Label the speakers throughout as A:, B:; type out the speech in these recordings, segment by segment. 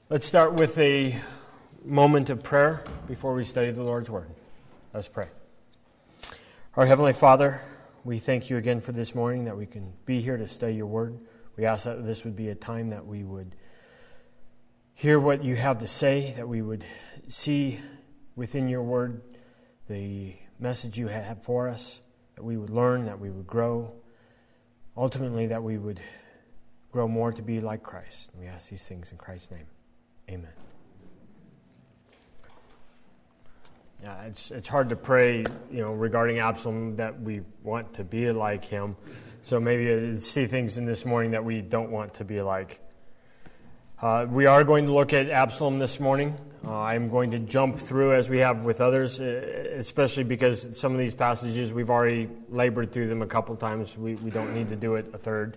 A: Let's start with a moment of prayer before we study the Lord's Word. Let's pray. Our Heavenly Father, we thank you again for this morning that we can be here to study your Word. We ask that this would be a time that we would hear what you have to say, that we would see within your Word the message you have for us, that we would learn, that we would grow, ultimately that we would grow more to be like Christ. We ask these things in Christ's name. Amen. Yeah, it's hard to pray, regarding Absalom that we want to be like him. So maybe see things in this morning that we don't want to be like. We are going to look at Absalom this morning. I'm going to jump through as we have with others, especially because some of these passages we've already labored through them a couple times. We don't need to do it a third.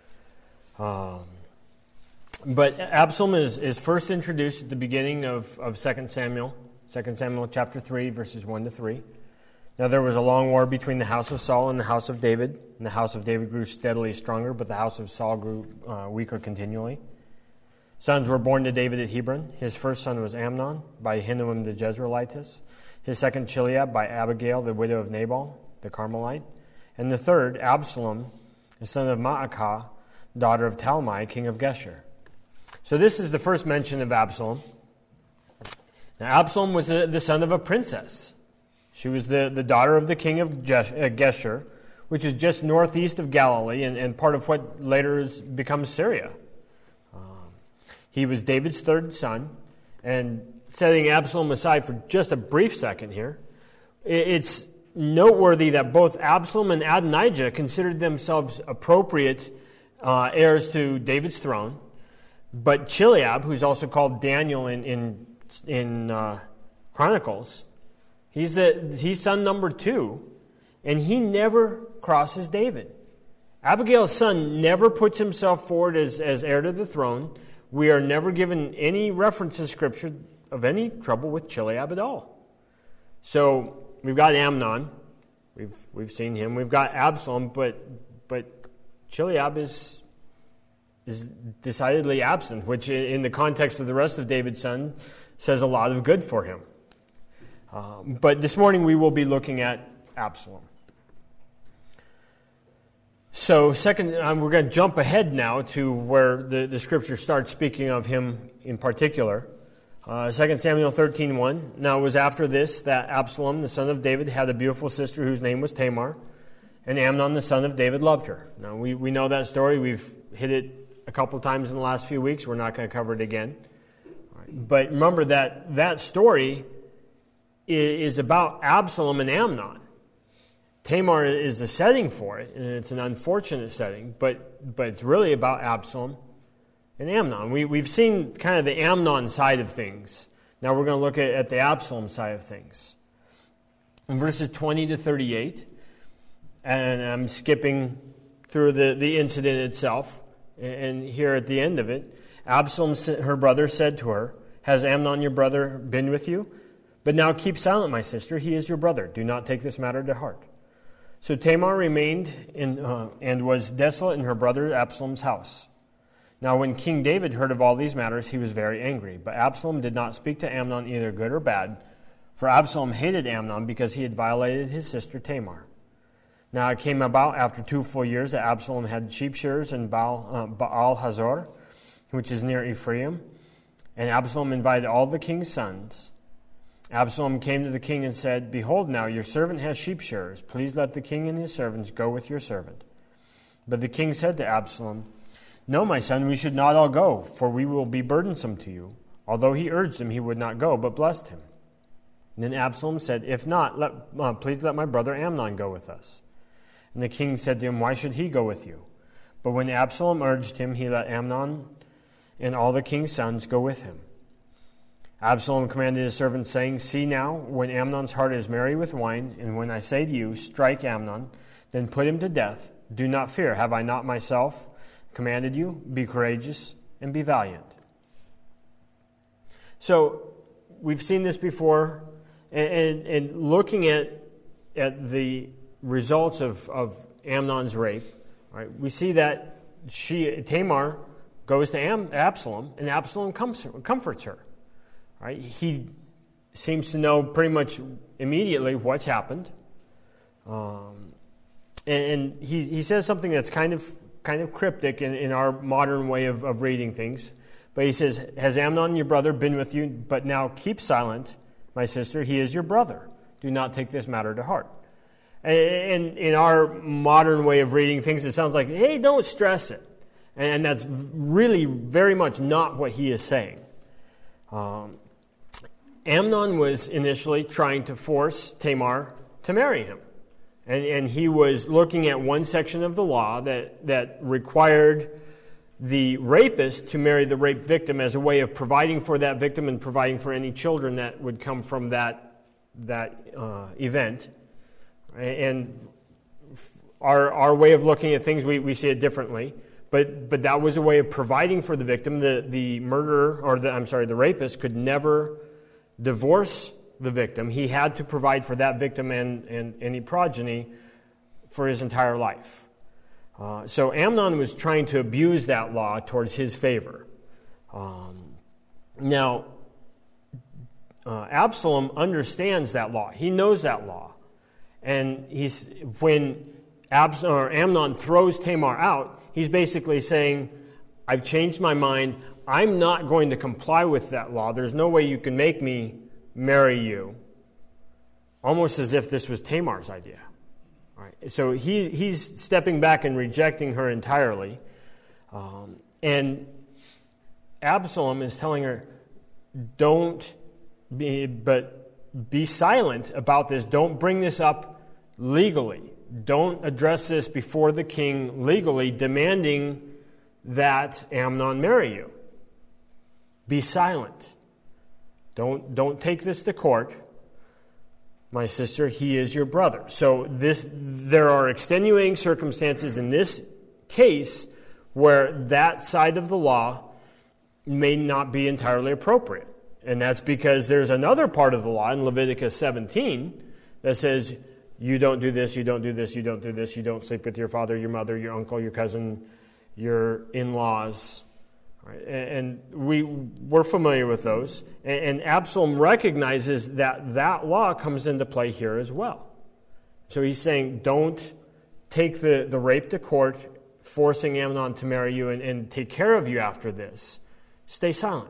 A: But Absalom is first introduced at the beginning of 2 Samuel. 2 Samuel chapter 3, verses 1 to 3. Now there was a long war between the house of Saul and the house of David. And the house of David grew steadily stronger, but the house of Saul grew weaker continually. Sons were born to David at Hebron. His first son was Amnon, by Ahinoam the Jezreelitess. His second, Chileab, by Abigail, the widow of Nabal, the Carmelite. And the third, Absalom, the son of Maacah, daughter of Talmai, king of Geshur. So this is the first mention of Absalom. Now, Absalom was the son of a princess. She was the daughter of the king of Geshur, which is just northeast of Galilee and part of what later becomes Syria. He was David's third son. And setting Absalom aside for just a brief second here, it's noteworthy that both Absalom and Adonijah considered themselves appropriate heirs to David's throne. But Chileab, who's also called Daniel in Chronicles, he's son number 2, and he never crosses David. Abigail's son never puts himself forward as heir to the throne. We are never given any reference in Scripture of any trouble with Chileab at all. So we've got Amnon, we've seen him. We've got Absalom, but Chileab is decidedly absent, which in the context of the rest of David's son says a lot of good for him. But this morning we will be looking at Absalom. So we're going to jump ahead now to where the Scripture starts speaking of him in particular. 2 Samuel 13:1. Now it was after this that Absalom, the son of David, had a beautiful sister whose name was Tamar, and Amnon, the son of David, loved her. Now we know that story. We've hit it a couple times in the last few weeks. We're not going to cover it again. But remember that story is about Absalom and Amnon. Tamar is the setting for it, and it's an unfortunate setting, but it's really about Absalom and Amnon. We've seen kind of the Amnon side of things. Now we're going to look at the Absalom side of things. In verses 20 to 38, and I'm skipping through the incident itself, and here at the end of it, Absalom, her brother, said to her, "Has Amnon your brother been with you? But now keep silent, my sister. He is your brother. Do not take this matter to heart." So Tamar remained and was desolate in her brother Absalom's house. Now when King David heard of all these matters, he was very angry. But Absalom did not speak to Amnon either good or bad, for Absalom hated Amnon because he had violated his sister Tamar. Now it came about after 2 full years that Absalom had sheep shearers in Baal Hazor, which is near Ephraim. And Absalom invited all the king's sons. Absalom came to the king and said, "Behold now, your servant has sheep shearers. Please let the king and his servants go with your servant." But the king said to Absalom, "No, my son, we should not all go, for we will be burdensome to you." Although he urged him, he would not go, but blessed him. Then Absalom said, "If not, please let my brother Amnon go with us." And the king said to him, "Why should he go with you?" But when Absalom urged him, he let Amnon and all the king's sons go with him. Absalom commanded his servants, saying, "See now, when Amnon's heart is merry with wine, and when I say to you, 'Strike Amnon,' then put him to death. Do not fear. Have I not myself commanded you? Be courageous and be valiant." So we've seen this before, and looking at the results of Amnon's rape, right, we see that Tamar goes to Absalom, and Absalom comforts her. Right? He seems to know pretty much immediately what's happened. And he says something that's kind of cryptic in our modern way of reading things. But he says, "Has Amnon your brother been with you? But now keep silent, my sister. He is your brother. Do not take this matter to heart." And in our modern way of reading things, it sounds like, hey, don't stress it. And that's really very much not what he is saying. Amnon was initially trying to force Tamar to marry him. And he was looking at one section of the law that required the rapist to marry the rape victim as a way of providing for that victim and providing for any children that would come from that event. And our way of looking at things, we see it differently. But that was a way of providing for the victim. The murderer, or the rapist could never divorce the victim. He had to provide for that victim and any progeny for his entire life. So Amnon was trying to abuse that law towards his favor. Now, Absalom understands that law. He knows that law. And when Amnon throws Tamar out, he's basically saying, I've changed my mind. I'm not going to comply with that law. There's no way you can make me marry you. Almost as if this was Tamar's idea. All right. So he's stepping back and rejecting her entirely. And Absalom is telling her, be silent about this. Don't bring this up legally. Don't address this before the king legally, demanding that Amnon marry you. Be silent. Don't take this to court. My sister, he is your brother. So there are extenuating circumstances in this case where that side of the law may not be entirely appropriate. And that's because there's another part of the law in Leviticus 17 that says, you don't do this, you don't do this, you don't do this, you don't sleep with your father, your mother, your uncle, your cousin, your in-laws. Right? And we're familiar with those. And Absalom recognizes that law comes into play here as well. So he's saying, don't take the rape to court, forcing Amnon to marry you and take care of you after this. Stay silent.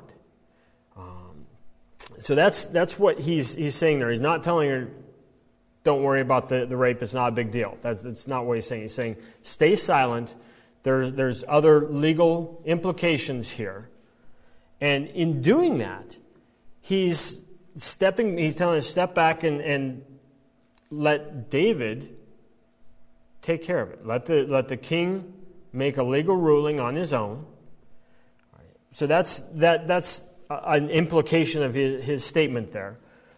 A: So that's what he's saying there. He's not telling her, don't worry about the rape, it's not a big deal. That's not what he's saying. He's saying, stay silent. There's other legal implications here. And in doing that, he's telling her to step back and let David take care of it. Let the king make a legal ruling on his own. So that's an implication of his statement there.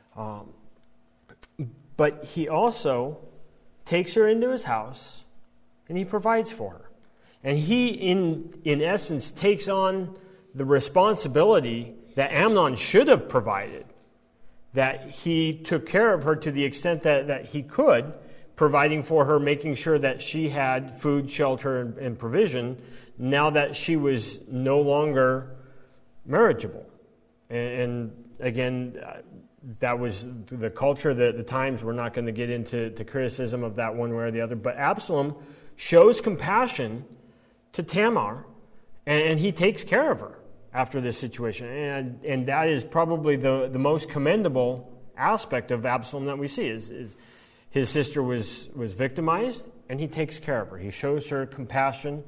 A: But he also takes her into his house and he provides for her. And he, in essence, takes on the responsibility that Amnon should have provided, that he took care of her to the extent that he could, providing for her, making sure that she had food, shelter, and provision, now that she was no longer marriageable. And again, that was the culture, the times. We're not going to get into criticism of that one way or the other. But Absalom shows compassion to Tamar, and he takes care of her after this situation. And that is probably the most commendable aspect of Absalom that we see, is his sister was victimized, and he takes care of her. He shows her compassion.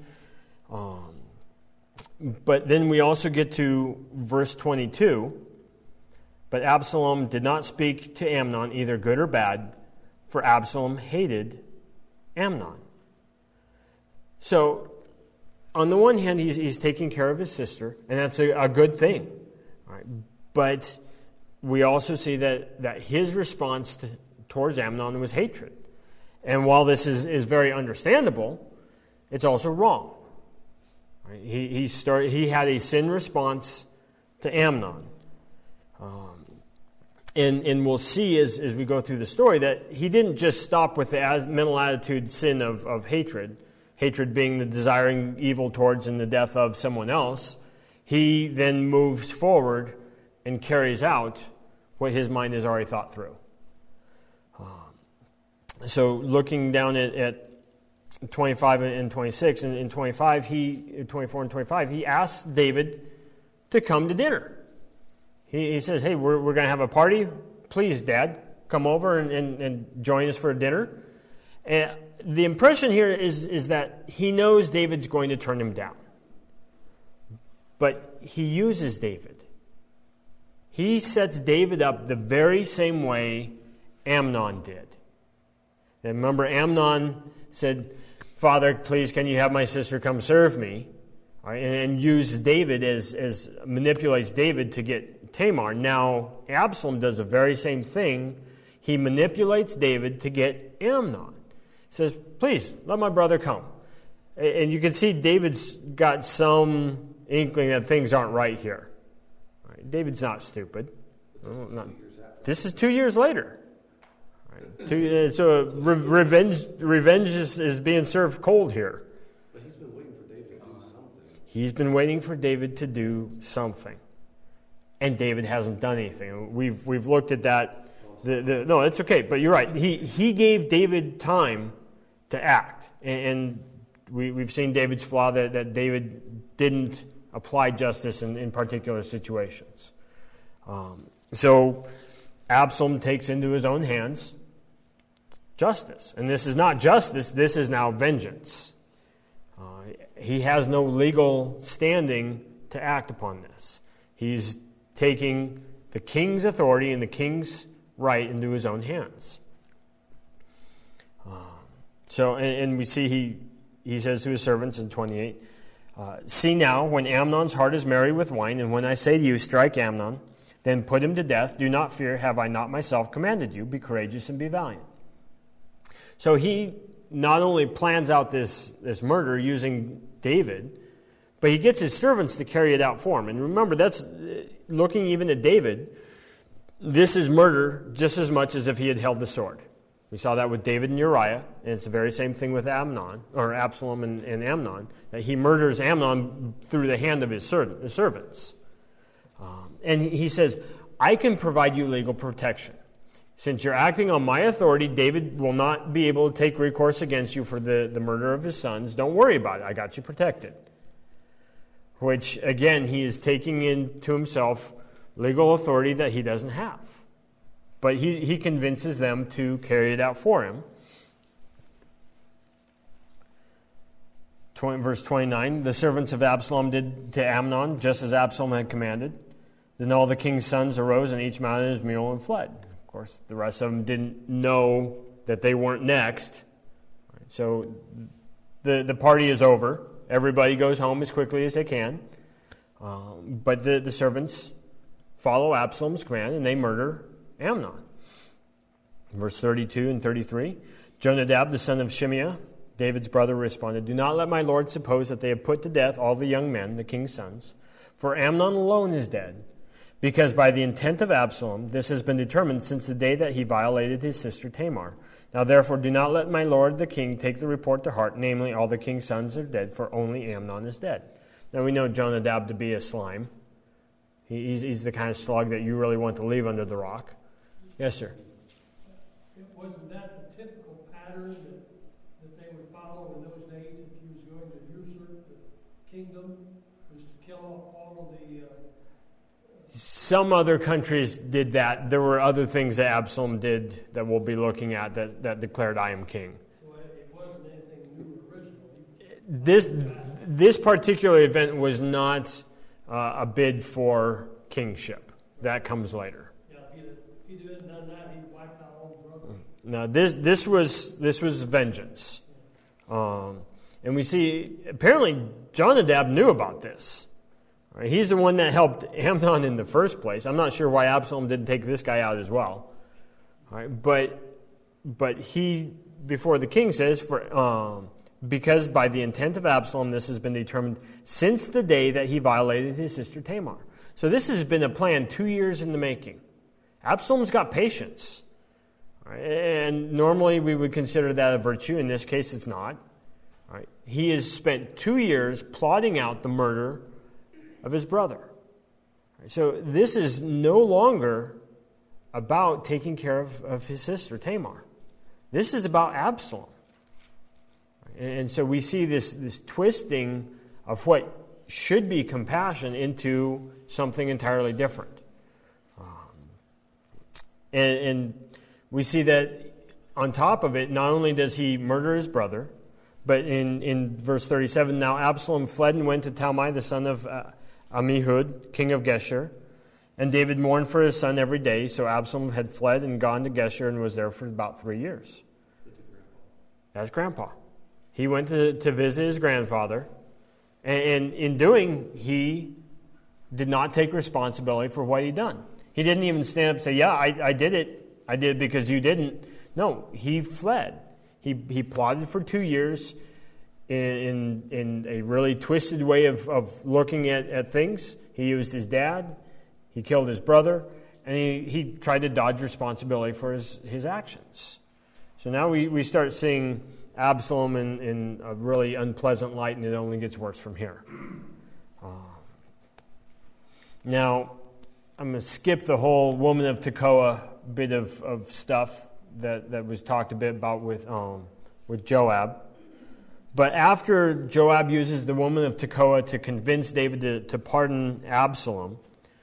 A: But then we also get to verse 22. But Absalom did not speak to Amnon, either good or bad, for Absalom hated Amnon. So, on the one hand, he's taking care of his sister, and that's a good thing. Right? But we also see that his response towards Amnon was hatred. And while this is very understandable, it's also wrong. Right? He had a sin response to Amnon. And we'll see as we go through the story that he didn't just stop with the mental attitude sin of hatred, hatred being the desiring evil towards and the death of someone else, he then moves forward and carries out what his mind has already thought through. So looking down at 25 and 26, and in 24 and 25, he asks David to come to dinner. He says, hey, we're going to have a party. Please, Dad, come over and join us for a dinner. And the impression here is that he knows David's going to turn him down. But he uses David. He sets David up the very same way Amnon did. And remember, Amnon said, Father, please, can you have my sister come serve me? All right, and uses David manipulates David to get Tamar. Now, Absalom does the very same thing. He manipulates David to get Amnon. He says, please, let my brother come. And you can see David's got some inkling that things aren't right here. All right, David's not stupid. This is 2 years later. So revenge is being served cold here.
B: But he's been waiting for David to do something.
A: He's been waiting for David to do something. And David hasn't done anything. We've looked at that. No, it's okay, but you're right. He gave David time to act. And we've seen David's flaw that David didn't apply justice in particular situations. So Absalom takes into his own hands justice. And this is not justice, this is now vengeance. He has no legal standing to act upon this. He's taking the king's authority and the king's right into his own hands. And we see he says to his servants in 28, see now, when Amnon's heart is merry with wine, and when I say to you, strike Amnon, then put him to death. Do not fear, have I not myself commanded you? Be courageous and be valiant. So he not only plans out this murder using David, but he gets his servants to carry it out for him. And remember, that's looking even at David, this is murder just as much as if he had held the sword. We saw that with David and Uriah, and it's the very same thing with Absalom and Amnon, that he murders Amnon through the hand of his servants. And he says, I can provide you legal protection. Since you're acting on my authority, David will not be able to take recourse against you for the murder of his sons. Don't worry about it. I got you protected. Which, again, he is taking into himself legal authority that he doesn't have. But he convinces them to carry it out for him. Verse 29, the servants of Absalom did to Amnon just as Absalom had commanded. Then all the king's sons arose and each mounted his mule and fled. Of course, the rest of them didn't know that they weren't next. So the party is over. Everybody goes home as quickly as they can. But the servants follow Absalom's command and they murder Amnon. Verse 32 and 33, Jonadab, the son of Shimeah, David's brother, responded, do not let my lord suppose that they have put to death all the young men, the king's sons, for Amnon alone is dead. Because by the intent of Absalom, this has been determined since the day that he violated his sister Tamar. Now therefore do not let my lord the king take the report to heart, namely all the king's sons are dead, for only Amnon is dead. Now we know Jonadab to be a slime. He's the kind of slug that you really want to leave under the rock. Yes, sir?
C: Wasn't that the typical pattern that they would follow in those days if he was going to usurp the kingdom, was to kill off all of the...
A: Some other countries did that. There were other things that Absalom did that we'll be looking at that declared, I am king.
C: So it wasn't anything new originally.
A: This particular event was not a bid for kingship. That comes later.
C: Yeah, if he'd have done that, he'd wiped out all the brothers.
A: Now, this was vengeance. And we see, apparently, Jonadab knew about this. Right, he's the one that helped Amnon in the first place. I'm not sure why Absalom didn't take this guy out as well. All right, but he, before the king says, because by the intent of Absalom, this has been determined since the day that he violated his sister Tamar. So this has been a plan 2 years in the making. Absalom's got patience. Right, and normally we would consider that a virtue. In this case, it's not. Right? He has spent 2 years plotting out the murder of his brother. So this is no longer about taking care of his sister Tamar. This is about Absalom. And so we see this twisting of what should be compassion into something entirely different. And we see that on top of it, not only does he murder his brother, but in verse 37, now Absalom fled and went to Talmai, the son of Ammihud, king of Geshur. And David mourned for his son every day, so Absalom had fled and gone to Geshur and was there for about 3 years. That's grandpa. He went to visit his grandfather, and in doing, he did not take responsibility for what he'd done. He didn't even stand up and say, yeah, I did it. I did it because you didn't. No, he fled. He plotted for 2 years in a really twisted way of looking at things. He used his dad. He killed his brother. And he tried to dodge responsibility for his actions. So now we start seeing Absalom in a really unpleasant light, and it only gets worse from here. Now, I'm going to skip the whole woman of Tekoa bit of stuff that was talked a bit about with Joab. But after Joab uses the woman of Tekoa to convince David to pardon Absalom,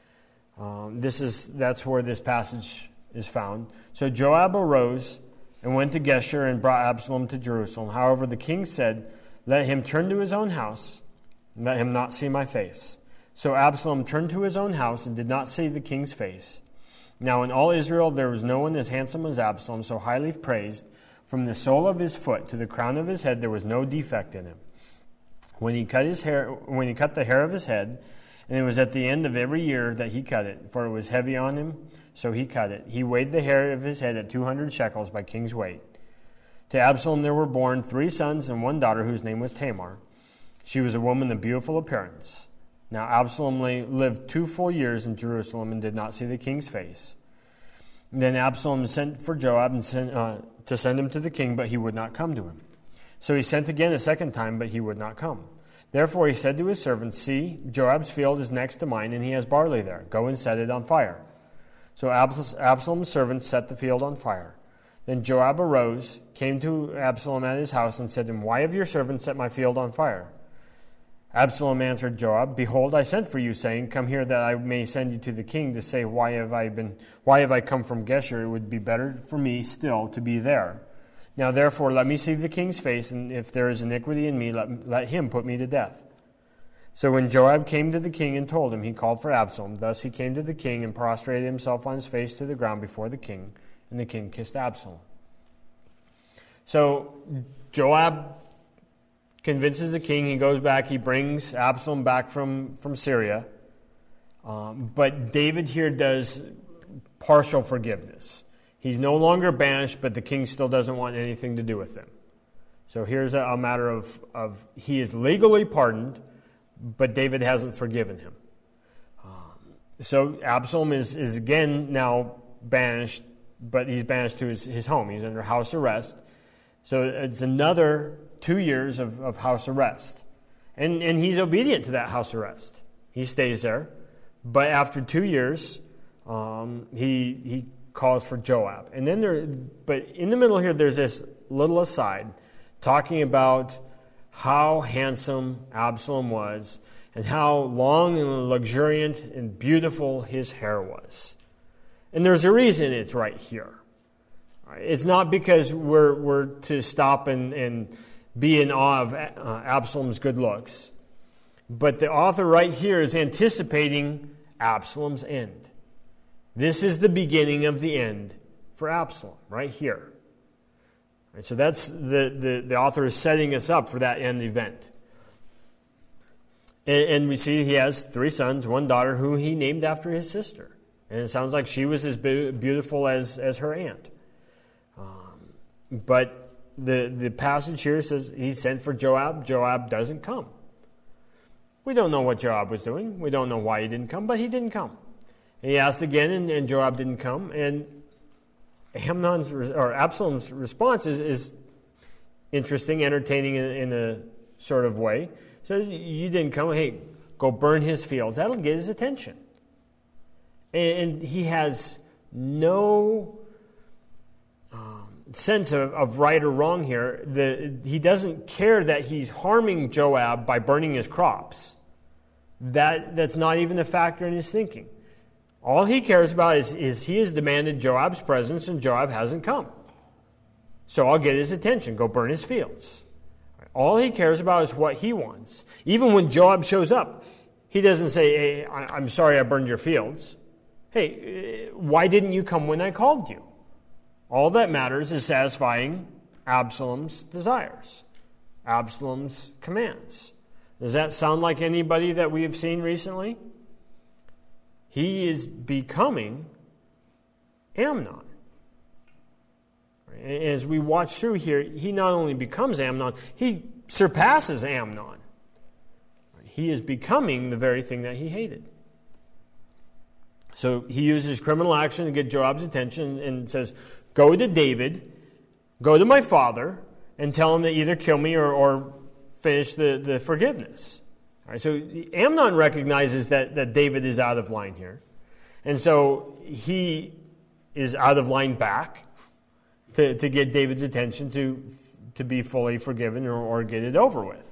A: that's where this passage is found. So Joab arose and went to Geshur and brought Absalom to Jerusalem. However, the king said, let him turn to his own house, and let him not see my face. So Absalom turned to his own house and did not see the king's face. Now in all Israel there was no one as handsome as Absalom, so highly praised. From the sole of his foot to the crown of his head there was no defect in him. When he cut the hair of his head, and it was at the end of every year that he cut it, for it was heavy on him, so he cut it. He weighed the hair of his head at 200 shekels by king's weight. To Absalom there were born 3 sons and 1 daughter whose name was Tamar. She was a woman of beautiful appearance. Now Absalom lived 2 full years in Jerusalem and did not see the king's face. Then Absalom sent for Joab and to send him to the king, but he would not come to him. So he sent again a second time, but he would not come. Therefore he said to his servants, see, Joab's field is next to mine, and he has barley there. Go and set it on fire. So Absalom's servants set the field on fire. Then Joab arose, came to Absalom at his house, and said to him, why have your servants set my field on fire? Absalom answered Joab, behold, I sent for you, saying, come here that I may send you to the king to say, why have I come from Geshur? It would be better for me still to be there. Now therefore let me see the king's face, and if there is iniquity in me, let him put me to death. So when Joab came to the king and told him, he called for Absalom. Thus he came to the king and prostrated himself on his face to the ground before the king, and the king kissed Absalom. So Joab convinces the king. He goes back. He brings Absalom back from Syria. But David here does partial forgiveness. He's no longer banished, but the king still doesn't want anything to do with him. So here's a matter of he is legally pardoned, but David hasn't forgiven him. So Absalom is again now banished, but he's banished to his home. He's under house arrest. So it's another 2 years of house arrest. And he's obedient to that house arrest. He stays there. But after 2 years, he calls for Joab. And then but in the middle here, there's this little aside talking about how handsome Absalom was and how long and luxuriant and beautiful his hair was. And there's a reason it's right here. It's not because we're to stop and be in awe of Absalom's good looks. But the author right here is anticipating Absalom's end. This is the beginning of the end for Absalom, right here. And so that's the author is setting us up for that end event. And we see he has 3 sons, 1 daughter, who he named after his sister. And it sounds like she was as beautiful as her aunt. But the passage here says he sent for Joab. Joab doesn't come. We don't know what Joab was doing. We don't know why he didn't come, but he didn't come. And he asked again, and Joab didn't come. And Absalom's response is interesting, entertaining in a sort of way. Says, you didn't come, hey, go burn his fields. That'll get his attention. And he has no sense of right or wrong here. He doesn't care that he's harming Joab by burning his crops. That's not even a factor in his thinking. All he cares about is he has demanded Joab's presence and Joab hasn't come. So I'll get his attention. Go burn his fields. All he cares about is what he wants. Even when Joab shows up, he doesn't say, hey, I'm sorry I burned your fields. Hey, why didn't you come when I called you? All that matters is satisfying Absalom's desires, Absalom's commands. Does that sound like anybody that we have seen recently? He is becoming Amnon. As we watch through here, he not only becomes Amnon, he surpasses Amnon. He is becoming the very thing that he hated. So he uses criminal action to get Joab's attention and says, go to David, go to my father, and tell him to either kill me or finish the forgiveness. All right, so Amnon recognizes that David is out of line here. And so he is out of line back to get David's attention to be fully forgiven or get it over with.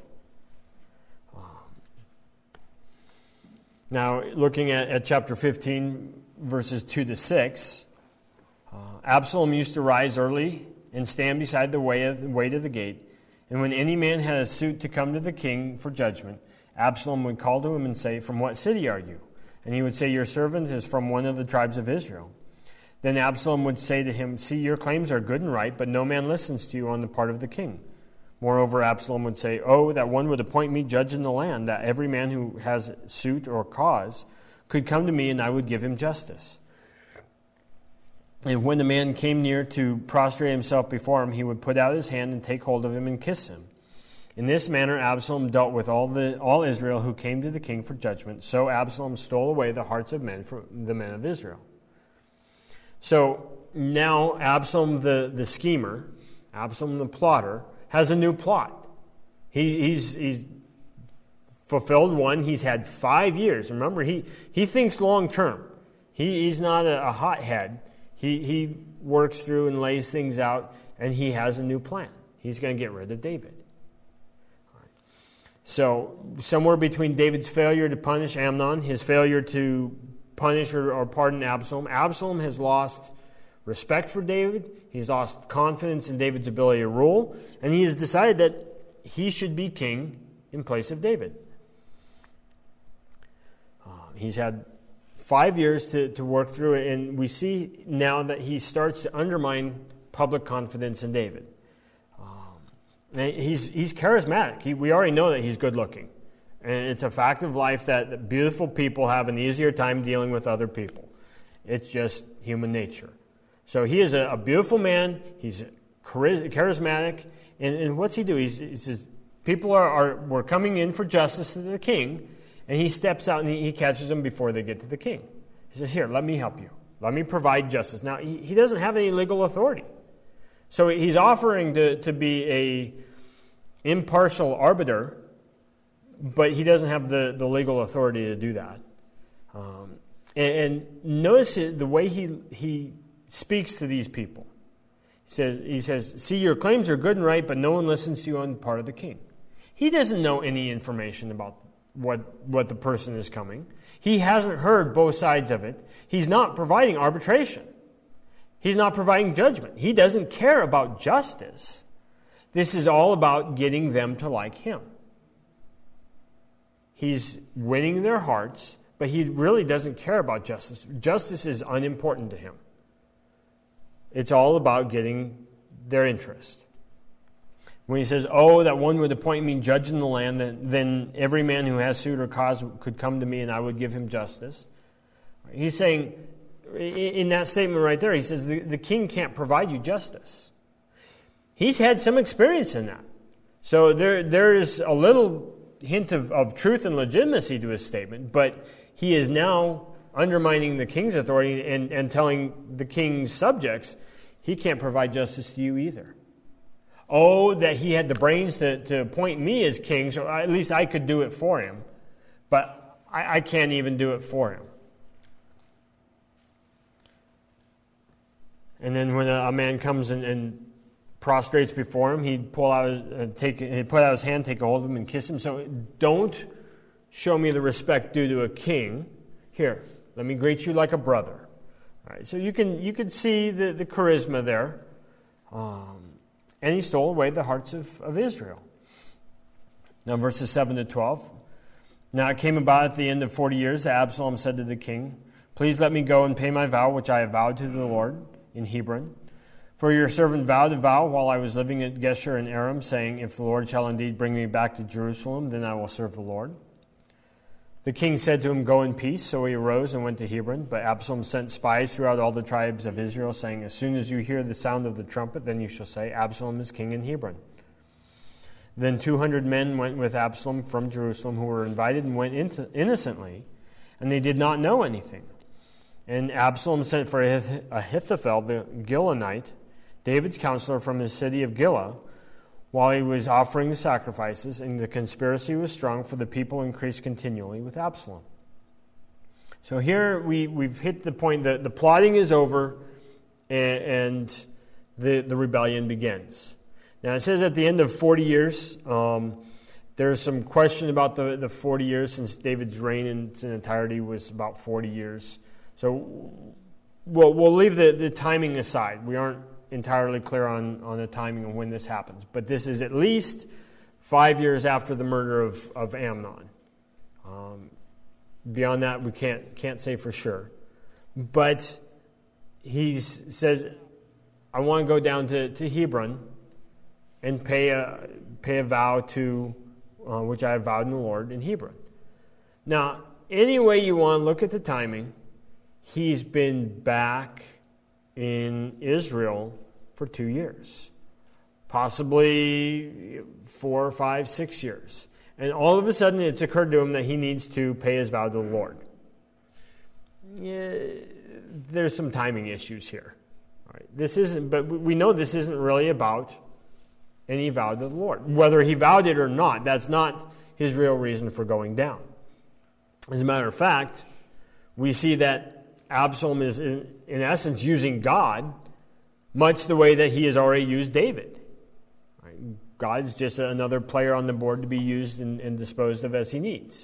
A: Now, looking at chapter 15, verses 2 to 6, Absalom used to rise early and stand beside the way to the gate. And when any man had a suit to come to the king for judgment, Absalom would call to him and say, from what city are you? And he would say, your servant is from one of the tribes of Israel. Then Absalom would say to him, see, your claims are good and right, but no man listens to you on the part of the king. Moreover, Absalom would say, oh, that one would appoint me judge in the land, that every man who has suit or cause could come to me, and I would give him justice. And when the man came near to prostrate himself before him, he would put out his hand and take hold of him and kiss him. In this manner, Absalom dealt with all Israel who came to the king for judgment. So Absalom stole away the hearts of men from the men of Israel. So now Absalom the schemer, Absalom the plotter, has a new plot. He's fulfilled one. He's had 5 years. Remember, he thinks long term. He's not a hothead. He works through and lays things out, and he has a new plan. He's going to get rid of David. All right. So somewhere between David's failure to punish Amnon, his failure to punish or pardon Absalom, Absalom has lost respect for David. He's lost confidence in David's ability to rule, and he has decided that he should be king in place of David. He's had 5 years to work through it, and we see now that he starts to undermine public confidence in David. He's charismatic. We already know that he's good looking. And it's a fact of life that beautiful people have an easier time dealing with other people. It's just human nature. So he is a beautiful man. He's charismatic. And what's he do? He says, people were coming in for justice to the king, and he steps out and he catches them before they get to the king. He says, here, let me help you. Let me provide justice. Now, he doesn't have any legal authority. So he's offering to be a impartial arbiter, but he doesn't have the legal authority to do that. And notice the way he speaks to these people. He says, see, your claims are good and right, but no one listens to you on the part of the king. He doesn't know any information about what the person is coming. He hasn't heard both sides of it. He's not providing arbitration. He's not providing judgment. He doesn't care about justice. This is all about getting them to like him. He's winning their hearts, but he really doesn't care about justice. Justice is unimportant to him. It's all about getting their interest. When he says, oh, that one would appoint me judge in the land, then every man who has suit or cause could come to me and I would give him justice. He's saying, in that statement right there, he says the king can't provide you justice. He's had some experience in that. So there is a little hint of truth and legitimacy to his statement, but he is now undermining the king's authority and telling the king's subjects, he can't provide justice to you either. Oh, that he had the brains to appoint me as king, so at least I could do it for him. But I can't even do it for him. And then when a man comes and prostrates before him, he'd put out his hand, take a hold of him, and kiss him. So don't show me the respect due to a king. Here, let me greet you like a brother. All right, so you can see the charisma there. And he stole away the hearts of Israel. Now, verses 7 to 12. Now it came about at the end of 40 years that Absalom said to the king, "Please let me go and pay my vow, which I have vowed to the Lord in Hebron. For your servant vowed a vow while I was living at Geshur in Aram, saying, if the Lord shall indeed bring me back to Jerusalem, then I will serve the Lord." The king said to him, "Go in peace." So he arose and went to Hebron. But Absalom sent spies throughout all the tribes of Israel, saying, "As soon as you hear the sound of the trumpet, then you shall say, Absalom is king in Hebron." Then 200 men went with Absalom from Jerusalem, who were invited and went innocently, and they did not know anything. And Absalom sent for Ahithophel the Gilonite, David's counselor from his city of Gilah, while he was offering the sacrifices, and the conspiracy was strong, for the people increased continually with Absalom. So here we've hit the point that the plotting is over and the rebellion begins. Now it says at the end of 40 years, there's some question about the 40 years, since David's reign in its entirety was about 40 years. So we'll leave the timing aside. We aren't entirely clear on the timing of when this happens. But this is at least 5 years after the murder of Amnon. Beyond that, we can't say for sure. But he says, I want to go down to Hebron and pay a vow to which I have vowed in the Lord in Hebron. Now, any way you want to look at the timing, he's been back in Israel for 2 years, possibly 4, 5, 6 years. And all of a sudden it's occurred to him that he needs to pay his vow to the Lord. Yeah, there's some timing issues here. All right, but we know this isn't really about any vow to the Lord. Whether he vowed it or not, that's not his real reason for going down. As a matter of fact, we see that Absalom is, in essence, using God much the way that he has already used David. Right? God's just another player on the board to be used and disposed of as he needs.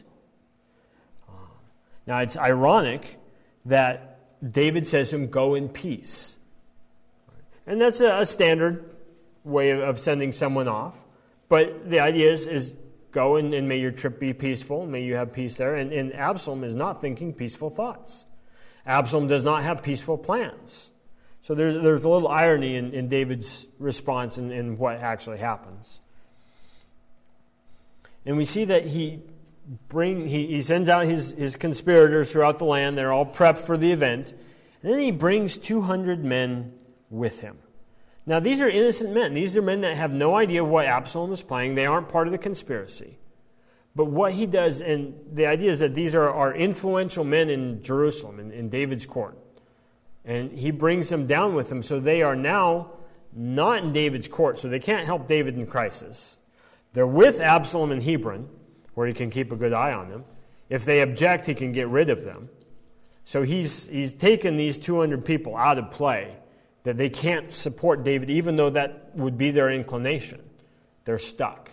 A: Now, it's ironic that David says to him, "Go in peace." And that's a standard way of sending someone off. But the idea is go and may your trip be peaceful. May you have peace there. And Absalom is not thinking peaceful thoughts. Absalom does not have peaceful plans. So there's a little irony in David's response and what actually happens. And we see that he sends out his conspirators throughout the land. They're all prepped for the event. And then he brings 200 men with him. Now, these are innocent men. These are men that have no idea what Absalom is planning. They aren't part of the conspiracy. But what he does, and the idea is that these are influential men in Jerusalem, in David's court. And he brings them down with him, so they are now not in David's court, so they can't help David in crisis. They're with Absalom in Hebron, where he can keep a good eye on them. If they object, he can get rid of them. So he's taken these 200 people out of play, that they can't support David, even though that would be their inclination. They're stuck.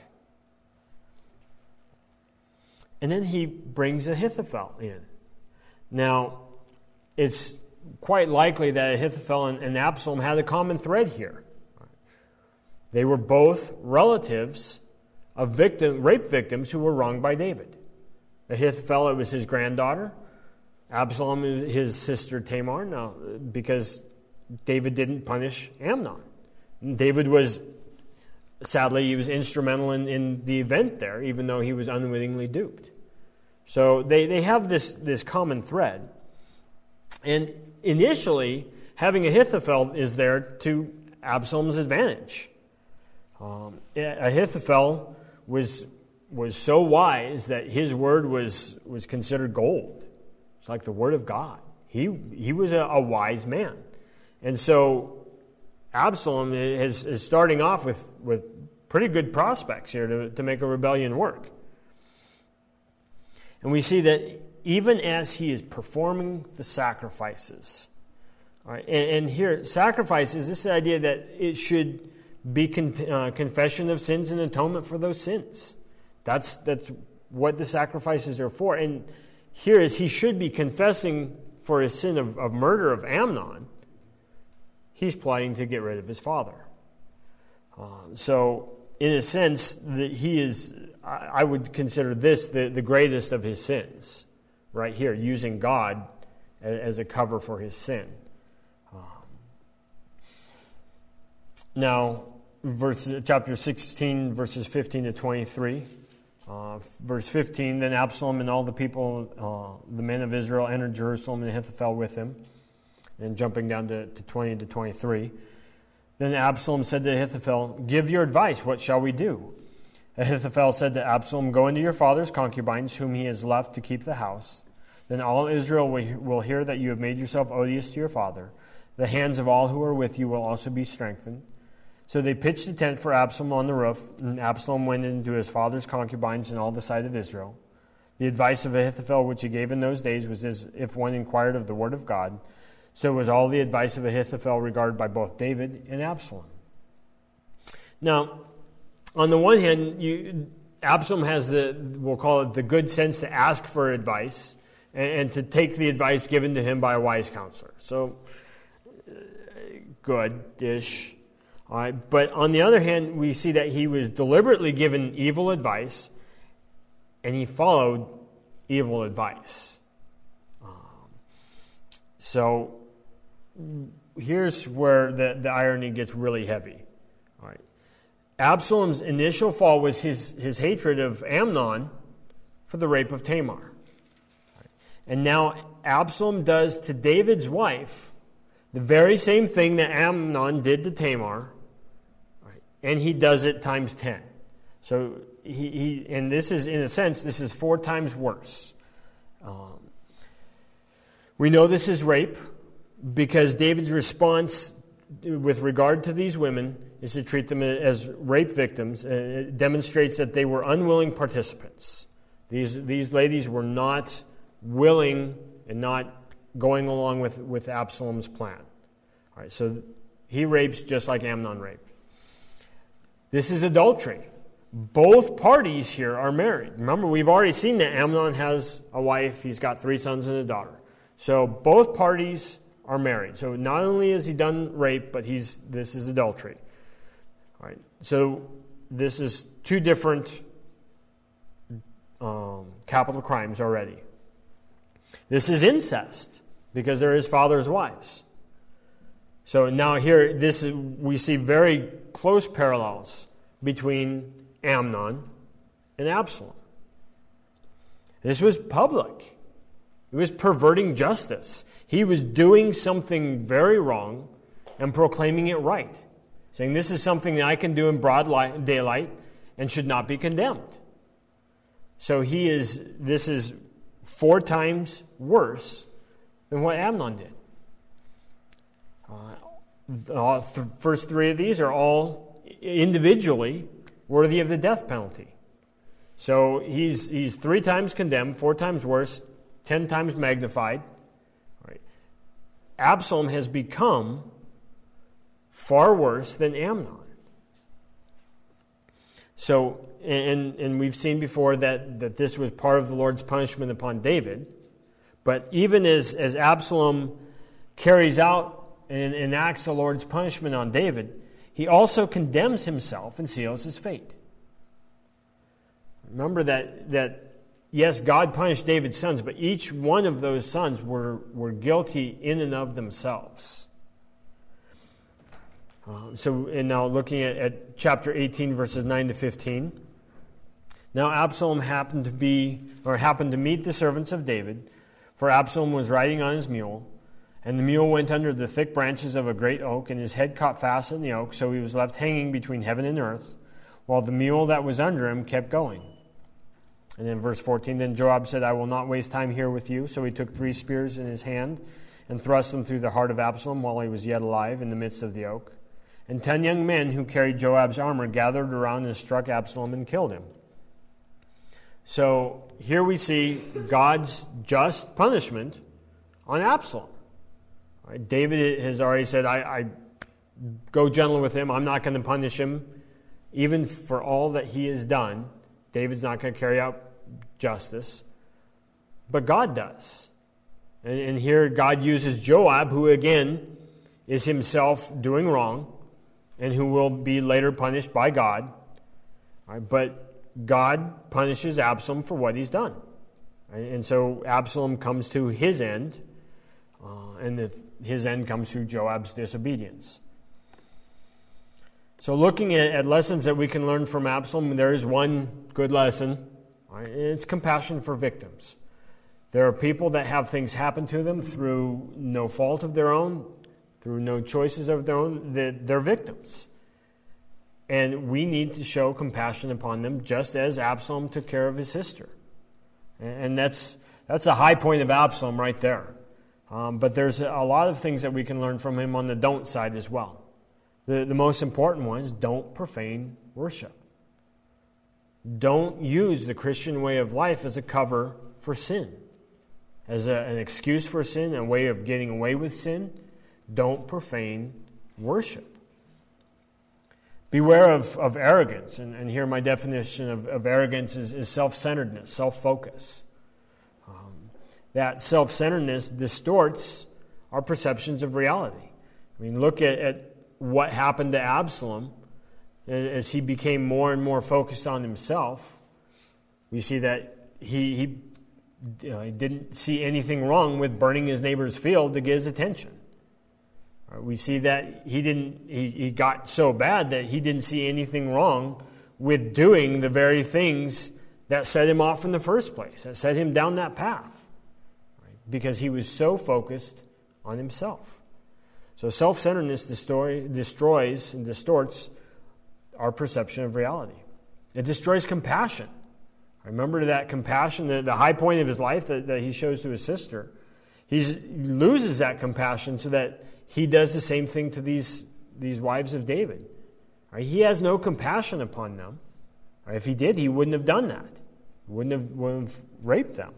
A: And then he brings Ahithophel in. Now, it's quite likely that Ahithophel and Absalom had a common thread here. They were both relatives of rape victims who were wronged by David. Ahithophel, it was his granddaughter. Absalom, his sister Tamar. Now, because David didn't punish Amnon. David was, sadly, he was instrumental in the event there, even though he was unwittingly duped. So they have this common thread. And initially, having Ahithophel is there to Absalom's advantage. Ahithophel was so wise that his word was considered gold. It's like the word of God. He was a wise man. And so Absalom is starting off with pretty good prospects here to make a rebellion work. And we see that even as he is performing the sacrifices, all right, and here, sacrifices, this idea that it should be confession of sins and atonement for those sins. That's what the sacrifices are for. And here is he should be confessing for his sin of murder of Amnon. He's plotting to get rid of his father. So, in a sense, he is, I would consider this the greatest of his sins, right here, using God as a cover for his sin. Now, chapter 16, verses 15 to 23. Verse 15, then Absalom and all the people, the men of Israel, entered Jerusalem, and Ahithophel with him. And jumping down to 20 to 23. Then Absalom said to Ahithophel, give your advice, what shall we do? Ahithophel said to Absalom, go into your father's concubines, whom he has left to keep the house. Then all Israel will hear that you have made yourself odious to your father. The hands of all who are with you will also be strengthened. So they pitched a tent for Absalom on the roof, and Absalom went into his father's concubines in all the sight of Israel. The advice of Ahithophel, which he gave in those days, was as if one inquired of the word of God. So was all the advice of Ahithophel regarded by both David and Absalom. Now, on the one hand, Absalom has we'll call it the good sense to ask for advice and to take the advice given to him by a wise counselor. So, good-ish. All right. But on the other hand, we see that he was deliberately given evil advice, and he followed evil advice. So here's where the irony gets really heavy. All right. Absalom's initial fall was his hatred of Amnon for the rape of Tamar. Right. And now Absalom does to David's wife the very same thing that Amnon did to Tamar, right? And he does it times 10. So he and this is, in a sense, this is 4 times worse. We know this is rape because David's response with regard to these women is to treat them as rape victims. It demonstrates that they were unwilling participants. These ladies were not willing and not going along with Absalom's plan. All right, so he rapes just like Amnon raped. This is adultery. Both parties here are married. Remember, we've already seen that Amnon has a wife. He's got 3 sons and a daughter. So both parties are married. So not only has he done rape, but this is adultery. All right. So this is 2 different capital crimes already. This is incest because they're his father's wives. So now here, we see very close parallels between Amnon and Absalom. This was public. It was perverting justice. He was doing something very wrong and proclaiming it right, saying this is something that I can do in broad daylight and should not be condemned. So this is 4 times worse than what Amnon did. The first 3 of these are all individually worthy of the death penalty. So he's 3 times condemned, 4 times worse, 10 times magnified. All right. Absalom has become far worse than Amnon. So, and we've seen before that this was part of the Lord's punishment upon David. But even as Absalom carries out and enacts the Lord's punishment on David, he also condemns himself and seals his fate. Remember that yes, God punished David's sons, but each one of those sons were guilty in and of themselves. And now looking at chapter 18, verses 9 to 15. Now Absalom happened to meet the servants of David, for Absalom was riding on his mule, and the mule went under the thick branches of a great oak, and his head caught fast in the oak, so he was left hanging between heaven and earth, while the mule that was under him kept going. And then verse 14, then Joab said, I will not waste time here with you. So he took 3 spears in his hand and thrust them through the heart of Absalom while he was yet alive in the midst of the oak. And 10 young men who carried Joab's armor gathered around and struck Absalom and killed him. So here we see God's just punishment on Absalom. Right? David has already said, I go gentle with him. I'm not going to punish him. Even for all that he has done, David's not going to carry out justice. But God does. And here God uses Joab, who again is himself doing wrong, and who will be later punished by God. Right? But God punishes Absalom for what he's done. Right? And so Absalom comes to his end, and his end comes through Joab's disobedience. So looking at lessons that we can learn from Absalom, there is one good lesson. Right? And it's compassion for victims. There are people that have things happen to them through no fault of their own, through no choices of their own. They're victims. And we need to show compassion upon them, just as Absalom took care of his sister. And that's a high point of Absalom right there. But there's a lot of things that we can learn from him on the don't side as well. The most important one is don't profane worship. Don't use the Christian way of life as a cover for sin, as an excuse for sin, a way of getting away with sin. Don't profane worship. Beware of arrogance. And here my definition of arrogance is self-centeredness, self-focus. That self-centeredness distorts our perceptions of reality. I mean, look at what happened to Absalom as he became more and more focused on himself. We see that he didn't see anything wrong with burning his neighbor's field to get his attention. We see that he got so bad that he didn't see anything wrong with doing the very things that set him off in the first place, that set him down that path, right? Because he was so focused on himself. So self-centeredness destroys and distorts our perception of reality. It destroys compassion. Remember that compassion, the high point of his life that he shows to his sister. He loses that compassion so that he does the same thing to these wives of David. Right? He has no compassion upon them. Right? If he did, he wouldn't have done that. He wouldn't have raped them.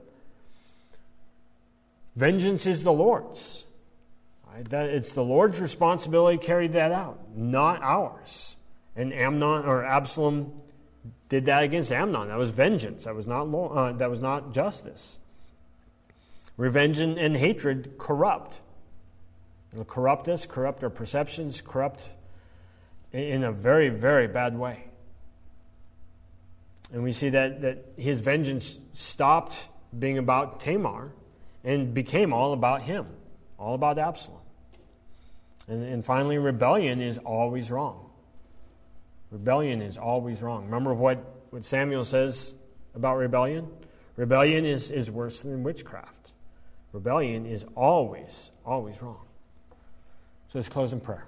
A: Vengeance is the Lord's. Right? It's the Lord's responsibility to carry that out, not ours. And Absalom did that against Amnon. That was vengeance. That was not justice. Revenge and hatred corrupt. It'll corrupt us, corrupt our perceptions, corrupt in a very, very bad way. And we see that his vengeance stopped being about Tamar and became all about him, all about Absalom. And finally, rebellion is always wrong. Rebellion is always wrong. Remember what Samuel says about rebellion? Rebellion is worse than witchcraft. Rebellion is always, always wrong. So let's close in prayer.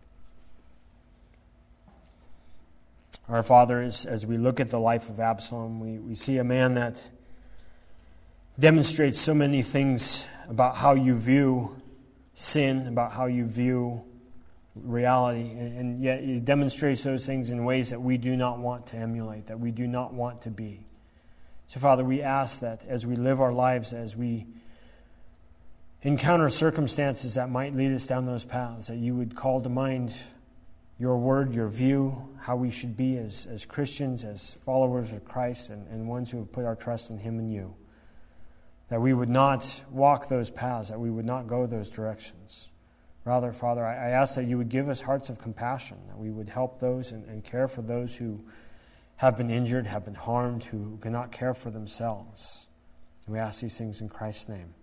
A: Our Father, as we look at the life of Absalom, we see a man that demonstrates so many things about how you view sin, about how you view reality, and yet he demonstrates those things in ways that we do not want to emulate, that we do not want to be. So, Father, we ask that as we live our lives, as we encounter circumstances that might lead us down those paths, that you would call to mind your word, your view, how we should be as Christians, as followers of Christ, and ones who have put our trust in him and you. That we would not walk those paths, that we would not go those directions. Rather, Father, I ask that you would give us hearts of compassion, that we would help those and care for those who have been injured, have been harmed, who cannot care for themselves. And we ask these things in Christ's name.